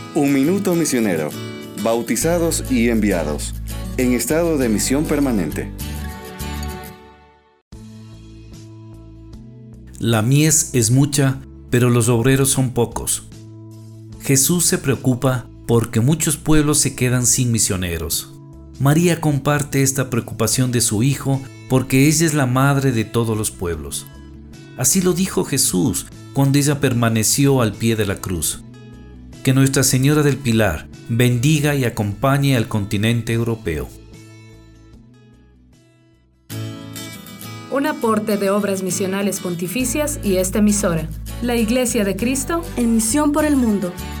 Un minuto misionero. Bautizados y enviados. En estado de misión permanente. La mies es mucha, pero los obreros son pocos. Jesús se preocupa porque muchos pueblos se quedan sin misioneros. María comparte esta preocupación de su hijo porque ella es la madre de todos los pueblos. Así lo dijo Jesús cuando ella permaneció al pie de la cruz. Que Nuestra Señora del Pilar bendiga y acompañe al continente europeo. Un aporte de Obras Misionales Pontificias y esta emisora, la Iglesia de Cristo, en misión por el mundo.